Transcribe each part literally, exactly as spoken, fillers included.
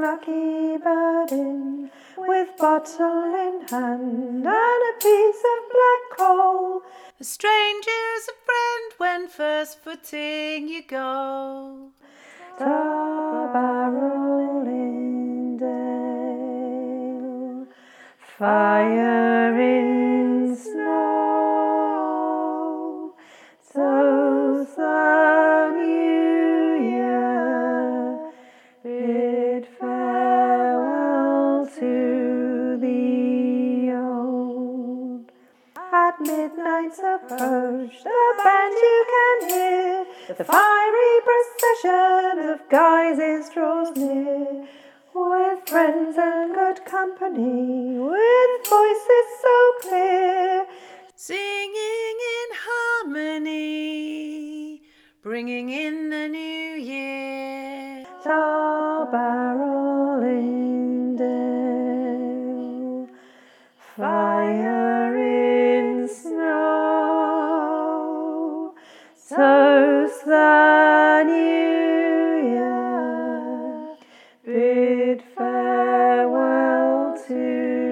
lucky bird in, with bottle in hand and a piece of black coal. A stranger's a friend when first footing you go. Barrel in dale, fire in snow, so's the new year, bid farewell to the old. At midnight's approach, the band you can hear, the fiery procession of guises draws near, with friends and good company, with voices so clear, Singing in harmony, bringing in the new year. Barrel in dale, fire in snow, so's the new year, bid farewell to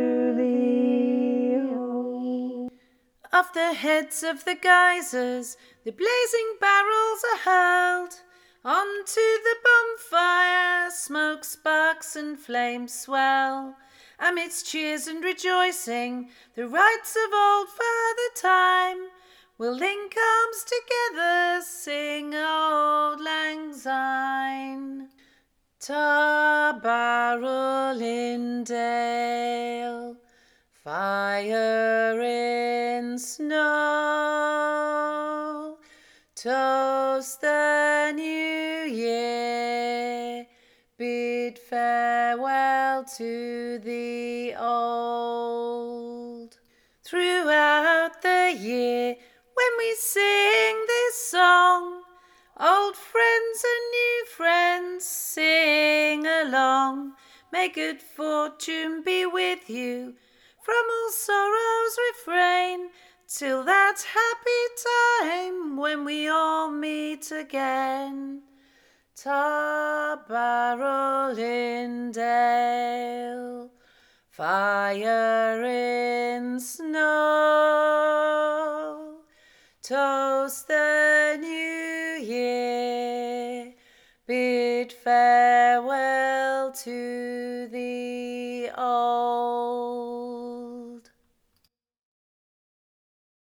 the old. Off the heads of the guisers, the blazing barrels are hurled. Onto the bonfire, smoke, sparks and flames swell. Amidst cheers and rejoicing, the rites of old Father Time will link arms together, sing Auld Lang Syne. Ta barrel in dale, fire in snow, toast the new year, bid farewell to the old. Throughout the year, when we sing this song, old friends and new friends sing along. May good fortune be with you, from all sorrows refrain, till that happy time when we all meet again. Ta barrel in dale, fire in snow, toast the new year, bid farewell to the old.